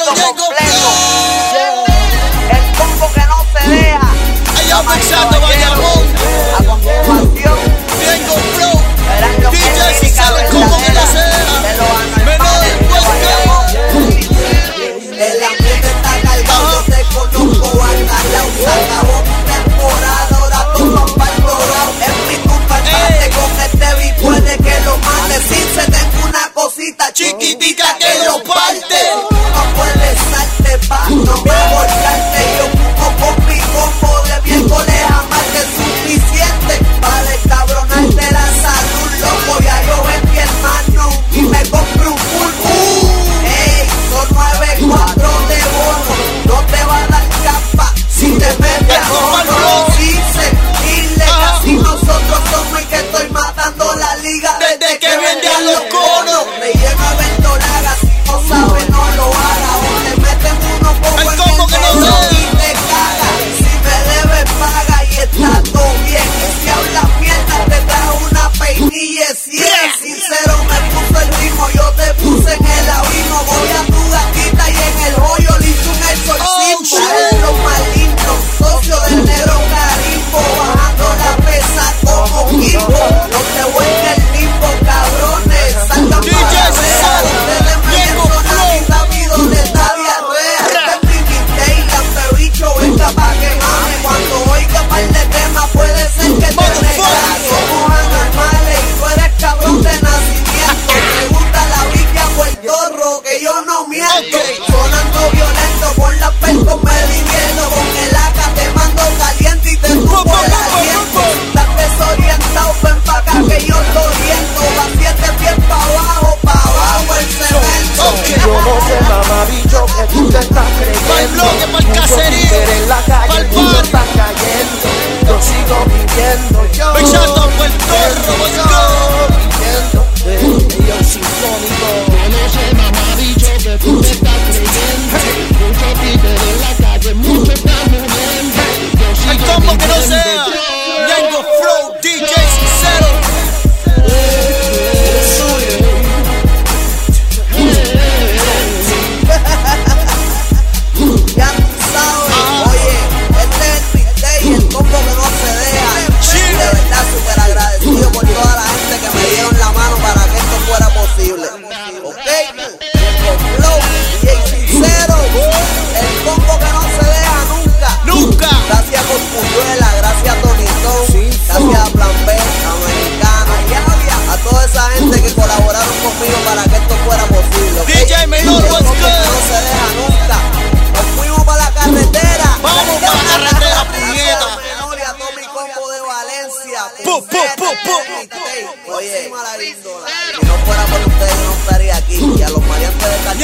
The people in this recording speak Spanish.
combo completo. El combo que no se deja. Allá pensando Bayamón. A continuación, Yengo Flow. verán lo que DJ es lírica Cicelo, como que no verdadera de los sea. Menor anormales de Bayamón. El ambiente está cargado, yo te conozco bacalao. Se acabó mi temporada, ahora todos van dorado. En mi tumba empate con este beat, puede que lo mate. Si se tengo una cosita chiquitica que lo parte. No puedes salte pa, no me volcarte. Yo fumo con mi combo de viejo, le jamás es suficiente. Para descabronarte la salud, loco, ya yo vendí hermano y me compré un full. Ey, son 9-4 de bono, no te va a dar capa si te metes a bono. Dice, dile que así nosotros somos y que estoy matando la liga desde que vende a los conos. Me lleva verdolaga, si no sabe no lo haga. O te meten unos pocos en el dedo y te caga. Si me debes paga y está todo bien. Y si hablas mierda te trajo una peinilla 100. Sincero me puso el ritmo, yo te puse en el abismo. Voy a tu gatita y en el hoyo le hice un exorcismo. Eres lo más lindo, socio del negro carimbo. Bajando la pesa como Kimbo. No te vuelves el limbo, cabrones. Salgan para la rea. Ustedes me mencionan y rápido les da diarrea. Este es mi mixtape, la bicho, venga pa' que mame. Cuando oiga par de temas puede ser que te regañe. Somos anormales y tú eres cabrón de nacimiento. Me gusta la Biblia o el torro, que yo no miento. Sonando violento con la perco me divierto. Con el AK te mando caliente y te tumbo el aliento. Estás desorientado, ven pa' acá que yo lo oriento. Va 7 pies pa' abajo el cemento. Yo no sé, mamá bicho, que tú te estás creyendo. Pa'l bloque, pa'l Mucho caserío, títer en la calle, pa'l el mundo party. está cayendo. Yo sigo viviendo, yo Pensando en Puerto Rico, let's go. viviendo. Yo sinfónico. Yo no sé, mamá bicho, que tú te estás creyendo. Mucho títer en la calle, mucho están muriendo. Yo El sigo combo que no viviendo. sea. Yengo Flow, DJ Cicelo. Ya tú sabes, oye, este es el mixtape y el combo que no se deja. De verdad, súper agradecido por toda la gente que me dieron la mano para que esto fuera posible. Ok, Yengo Flow, DJ Cicero, el combo que no se deja nunca. Nunca. Gracias por Puyuela, gracias a Tonitón, gracias a Plan B, Americano, a toda esa gente que colaboraron conmigo para que esto fuera posible. ¿ok? DJ Menor, El what's combo que good? no se deja nunca. Nos fuimos para la carretera. Vamos pa' la carretera, puñeta. Menor y a todo mi combo de Valencia. Pu, pu, pu, pu. Oye, si no fuera por ustedes yo no estaría aquí. Y a los maleantes de